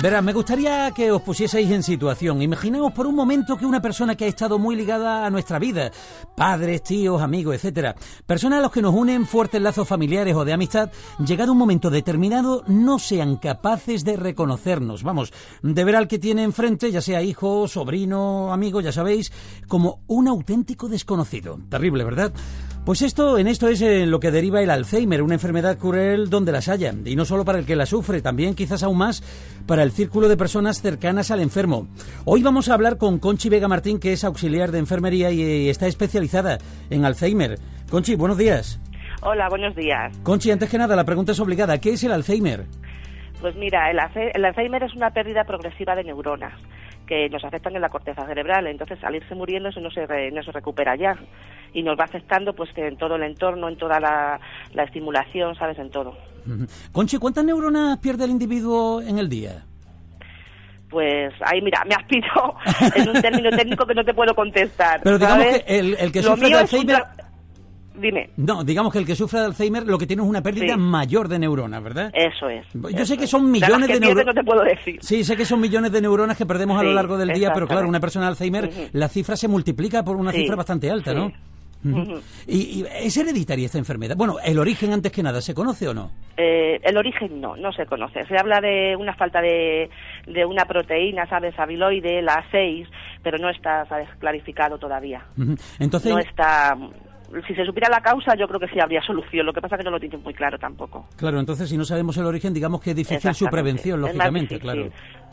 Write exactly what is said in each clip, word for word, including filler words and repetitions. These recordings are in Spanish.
Verás, me gustaría que os pusieseis en situación. Imaginaos por un momento que una persona que ha estado muy ligada a nuestra vida, padres, tíos, amigos, etcétera, personas a los que nos unen fuertes lazos familiares o de amistad, llegado un momento determinado, no sean capaces de reconocernos. Vamos, de ver al que tiene enfrente, ya sea hijo, sobrino, amigo, ya sabéis, como un auténtico desconocido. Terrible, ¿verdad? Pues esto, en esto es en lo que deriva el Alzheimer, una enfermedad cruel donde las haya, y no solo para el que la sufre, también quizás aún más para el círculo de personas cercanas al enfermo. Hoy vamos a hablar con Conchi Vega Martín, que es auxiliar de enfermería y está especializada en Alzheimer. Conchi, buenos días. Hola, buenos días. Conchi, antes que nada, la pregunta es obligada. ¿Qué es el Alzheimer? Pues mira, el, el Alzheimer es una pérdida progresiva de neuronas que nos afectan en la corteza cerebral. Entonces, al irse muriendo, eso no se, re, no se recupera ya. Y nos va afectando pues en todo el entorno, en toda la, la estimulación, ¿sabes? En todo. Uh-huh. Conchi, ¿cuántas neuronas pierde el individuo en el día? Pues ahí, mira, me has pillado en un término técnico que no te puedo contestar. Pero digamos ¿sabes? que el, el que sufre de Alzheimer... Tra... Dime. No, digamos que el que sufre de Alzheimer lo que tiene es una pérdida sí. mayor de neuronas, ¿verdad? Eso es. Yo eso sé que es. son millones de, de neuronas. No te puedo decir. Sí, sé que son millones de neuronas que perdemos sí, a lo largo del día, pero claro, una persona de Alzheimer, uh-huh. la cifra se multiplica por una sí. cifra bastante alta, sí. ¿no? Uh-huh. Uh-huh. ¿Y, ¿Y es hereditaria esta enfermedad? Bueno, el origen antes que nada, ¿se conoce o no? Eh, el origen no, no se conoce. Se habla de una falta de, de una proteína, ¿sabes? Amiloide, la A seis, pero no está, ¿sabes? Clarificado todavía. Uh-huh. Entonces... No está... Si se supiera la causa, yo creo que sí habría solución. Lo que pasa es que no lo tienen muy claro tampoco. Claro, entonces si no sabemos el origen, digamos que es difícil su prevención, lógicamente, claro.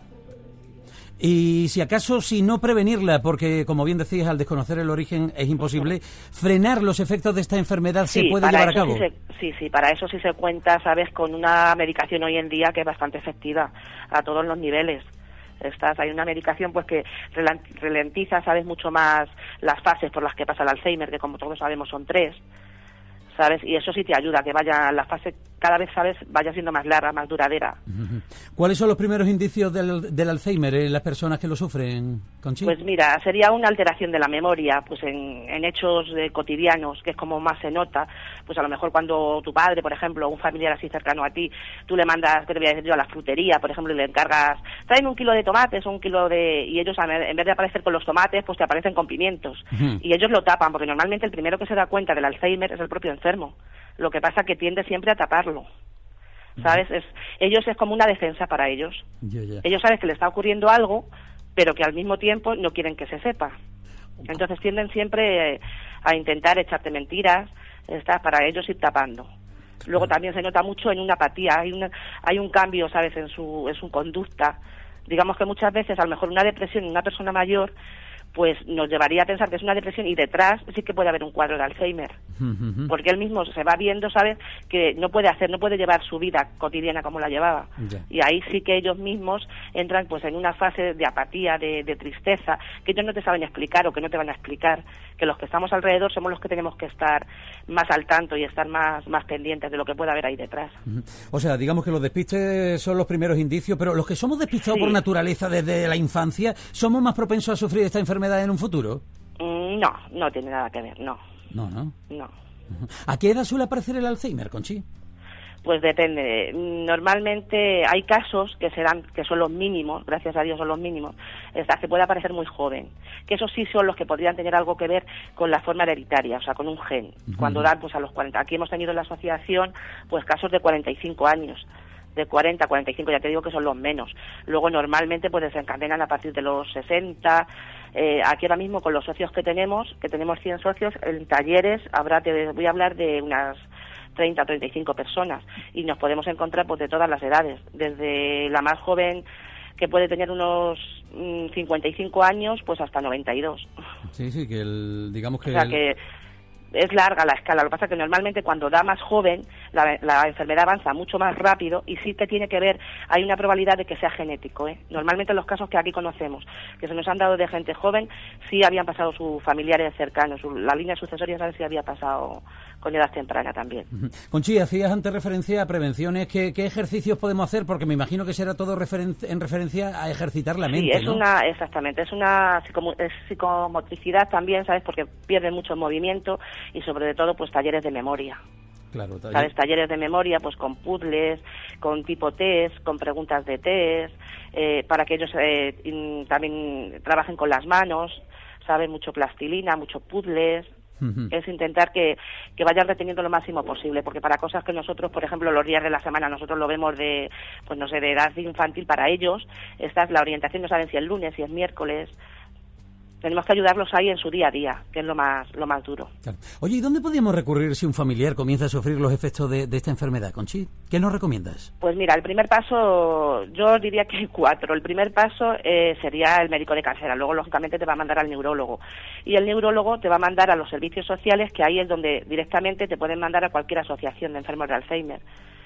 Y si acaso, si no prevenirla, porque como bien decías, al desconocer el origen es imposible, uh-huh. frenar los efectos de esta enfermedad sí, se puede llevar a cabo. Sí, se, sí, sí, para eso sí se cuenta, ¿sabes? Con una medicación hoy en día que es bastante efectiva a todos los niveles. Estás, hay una medicación pues que ralentiza, sabes, mucho más las fases por las que pasa el Alzheimer, que como todos sabemos son tres, ¿sabes? Y eso sí te ayuda, que vaya la fase cada vez, ¿sabes?, vaya siendo más larga, más duradera. ¿Cuáles son los primeros indicios del, del Alzheimer en las personas que lo sufren, Conchi? Pues mira, sería una alteración de la memoria, pues en, en hechos eh, cotidianos, que es como más se nota, pues a lo mejor cuando tu padre, por ejemplo, o un familiar así cercano a ti, tú le mandas, que te voy a decir yo, a la frutería, por ejemplo, y le encargas, tráeme un kilo de tomates o un kilo de... y ellos en vez de aparecer con los tomates, pues te aparecen con pimientos. Uh-huh. Y ellos lo tapan, porque normalmente el primero que se da cuenta del Alzheimer es el propio enfermo. Lo que pasa es que tiende siempre a taparlo, ¿sabes? Es, ellos es como una defensa para ellos. Yeah, yeah. Ellos saben que le está ocurriendo algo, pero que al mismo tiempo no quieren que se sepa. Entonces tienden siempre a intentar echarte mentiras, ¿está? Para ellos ir tapando. Luego también se nota mucho en una apatía, hay, una, hay un cambio, ¿sabes?, en su, en su conducta. Digamos que muchas veces, a lo mejor una depresión en una persona mayor, pues nos llevaría a pensar que es una depresión y detrás sí que puede haber un cuadro de Alzheimer. Uh-huh. Porque él mismo se va viendo, ¿sabes?, que no puede hacer, no puede llevar su vida cotidiana como la llevaba. Yeah. Y ahí sí que ellos mismos entran pues en una fase de apatía, de, de tristeza, que ellos no te saben explicar o que no te van a explicar, que los que estamos alrededor somos los que tenemos que estar más al tanto y estar más, más pendientes de lo que pueda haber ahí detrás. Uh-huh. O sea, digamos que los despistes son los primeros indicios, pero los que somos despistados sí. por naturaleza desde la infancia, ¿somos más propensos a sufrir esta enfermedad en un futuro? No, no tiene nada que ver, no. No, ¿no? No. ¿A qué edad suele aparecer el Alzheimer, Conchi? Pues depende. Normalmente hay casos que serán, que son los mínimos, gracias a Dios son los mínimos, hasta que puede aparecer muy joven. Que esos sí son los que podrían tener algo que ver con la forma hereditaria, o sea, con un gen. Uh-huh. Cuando dan pues a los cuarenta. Aquí hemos tenido en la asociación pues casos de cuarenta y cinco años. De cuarenta a cuarenta y cinco, ya te digo que son los menos. Luego normalmente pues desencadenan a partir de los sesenta. Eh, aquí ahora mismo con los socios que tenemos, que tenemos cien socios, en talleres habrá, te voy a hablar de unas treinta a treinta y cinco personas y nos podemos encontrar pues de todas las edades, desde la más joven que puede tener unos mmm, cincuenta y cinco años pues hasta noventa y dos. Sí, sí, que el, digamos que... O sea el... que es larga la escala, lo que pasa es que normalmente cuando da más joven la, la enfermedad avanza mucho más rápido y sí que tiene que ver, hay una probabilidad de que sea genético, ¿eh? Normalmente en los casos que aquí conocemos, que se nos han dado de gente joven, sí habían pasado sus familiares cercanos, su, la línea sucesoria sabe si había pasado con edad temprana también. Conchi, hacías antes referencia a prevenciones, ¿qué, qué ejercicios podemos hacer? Porque me imagino que será todo referen en referencia a ejercitar la mente, sí, es ¿no? una, exactamente, es una psicomo es psicomotricidad también, ¿sabes? Porque pierde mucho movimiento y sobre todo pues talleres de memoria. Claro, taller. ¿Sabes? Talleres de memoria, pues con puzzles, con tipo test, con preguntas de test, eh, para que ellos eh, in, también trabajen con las manos, ¿sabes? Mucho plastilina, mucho puzzles. Uh-huh. Es intentar que, que vayan reteniendo lo máximo posible, porque para cosas que nosotros, por ejemplo, los días de la semana, nosotros lo vemos de, pues no sé, de edad infantil, para ellos, esta es la orientación, no saben si es lunes, si es miércoles. Tenemos que ayudarlos ahí en su día a día, que es lo más lo más duro. Claro. Oye, ¿y dónde podríamos recurrir si un familiar comienza a sufrir los efectos de, de esta enfermedad, Conchi? ¿Qué nos recomiendas? Pues mira, el primer paso, yo diría que hay cuatro. El primer paso eh, sería el médico de cabecera. Luego, lógicamente, te va a mandar al neurólogo. Y el neurólogo te va a mandar a los servicios sociales, que ahí es donde directamente te pueden mandar a cualquier asociación de enfermos de Alzheimer.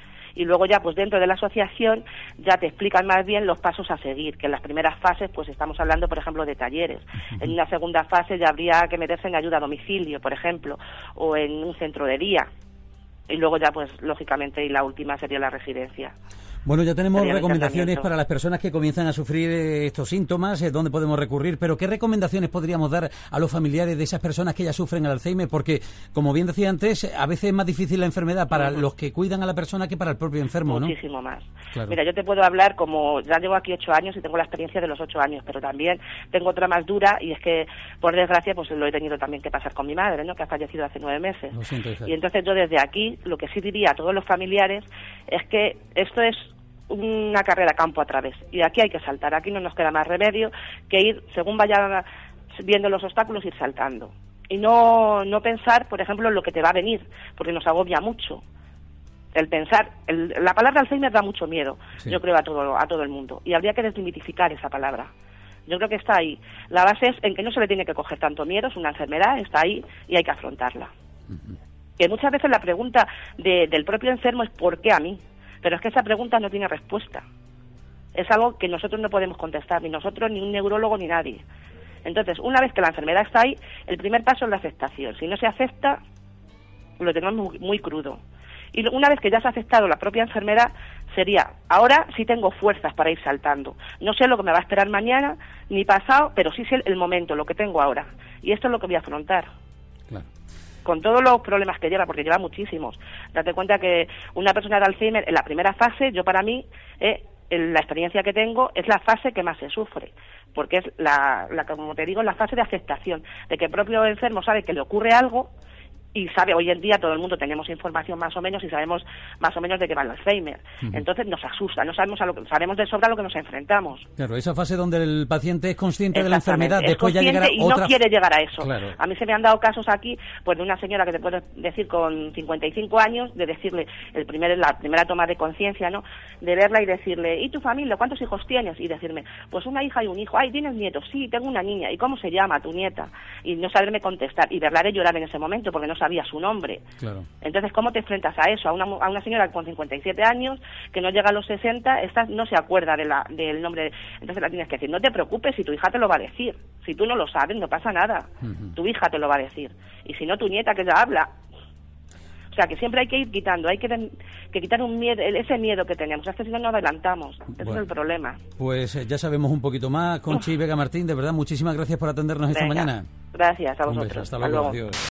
Y luego ya, pues dentro de la asociación, ya te explican más bien los pasos a seguir, que en las primeras fases, pues estamos hablando, por ejemplo, de talleres. En una segunda fase ya habría que meterse en ayuda a domicilio, por ejemplo, o en un centro de día. Y luego ya, pues, lógicamente, y la última sería la residencia. Bueno, ya tenemos recomendaciones para las personas que comienzan a sufrir estos síntomas, eh, dónde podemos recurrir, pero ¿qué recomendaciones podríamos dar a los familiares de esas personas que ya sufren el Alzheimer? Porque, como bien decía antes, a veces es más difícil la enfermedad para uh-huh. los que cuidan a la persona que para el propio enfermo, ¿no? Muchísimo más. Claro. Mira, yo te puedo hablar, como ya llevo aquí ocho años y tengo la experiencia de los ocho años, pero también tengo otra más dura, y es que, por desgracia, pues lo he tenido también que pasar con mi madre, ¿no?, que ha fallecido hace nueve meses. Lo siento, hija. Y entonces yo desde aquí, lo que sí diría a todos los familiares es que esto es una carrera campo a través, y aquí hay que saltar, aquí no nos queda más remedio que ir, según vayan viendo los obstáculos, ir saltando, y no no pensar, por ejemplo, en lo que te va a venir, porque nos agobia mucho el pensar. El, la palabra Alzheimer da mucho miedo, sí. Yo creo, a todo a todo el mundo, y habría que desmitificar esa palabra. Yo creo que está ahí, la base es en que no se le tiene que coger tanto miedo, es una enfermedad, está ahí y hay que afrontarla. Uh-huh. Que muchas veces la pregunta de, del propio enfermo es ¿por qué a mí? Pero es que esa pregunta no tiene respuesta. Es algo que nosotros no podemos contestar, ni nosotros, ni un neurólogo, ni nadie. Entonces, una vez que la enfermedad está ahí, el primer paso es la aceptación. Si no se acepta, lo tenemos muy, muy crudo. Y una vez que ya se ha aceptado la propia enfermedad, sería, ahora sí tengo fuerzas para ir saltando. No sé lo que me va a esperar mañana, ni pasado, pero sí sé el momento, lo que tengo ahora. Y esto es lo que voy a afrontar. Claro. Con todos los problemas que lleva, porque lleva muchísimos. Date cuenta que una persona de Alzheimer, en la primera fase, yo para mí, eh, en la experiencia que tengo, es la fase que más se sufre, porque es la, la, como te digo, la fase de aceptación, de que el propio enfermo sabe que le ocurre algo, y sabe, hoy en día todo el mundo tenemos información más o menos y sabemos más o menos de qué va el Alzheimer. Uh-huh. Entonces nos asusta, no sabemos a lo que, sabemos de sobra a lo que nos enfrentamos. Claro, esa fase donde el paciente es consciente de la enfermedad, es después ya llegará y otra... no quiere llegar a eso. Claro. A mí se me han dado casos aquí, pues de una señora que te puedo decir con cincuenta y cinco años, de decirle, el primer, la primera toma de conciencia, ¿no?, de verla y decirle, ¿y tu familia? ¿Cuántos hijos tienes? Y decirme, pues una hija y un hijo. Ay, ¿tienes nietos? Sí, tengo una niña. ¿Y cómo se llama tu nieta? Y no saberme contestar, y verla de llorar en ese momento porque no sabía su nombre. Claro. Entonces, ¿cómo te enfrentas a eso? A una, a una señora con cincuenta y siete años, que no llega a los sesenta, esta no se acuerda de la, del nombre. Entonces la tienes que decir, no te preocupes, si tu hija te lo va a decir. Si tú no lo sabes, no pasa nada. Uh-huh. Tu hija te lo va a decir. Y si no, tu nieta, que ya habla. O sea, que siempre hay que ir quitando, hay que, que quitar un miedo, ese miedo que tenemos. Es que si no, nos adelantamos. Ese bueno, es el problema. Pues eh, ya sabemos un poquito más. Conchi Vega Martín, de verdad, muchísimas gracias por atendernos Venga, esta mañana. Gracias a vosotros. Hasta luego. Hasta luego. Adiós.